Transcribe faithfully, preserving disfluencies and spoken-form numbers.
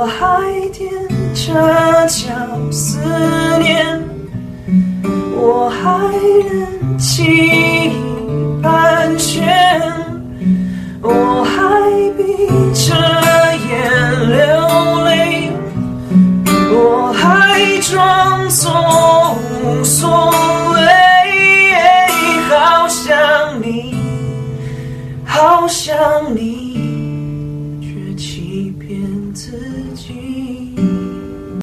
我还踮着脚思念，我还任记忆盘旋，我还闭着眼流泪，我还装作无所谓。好想你，好想你。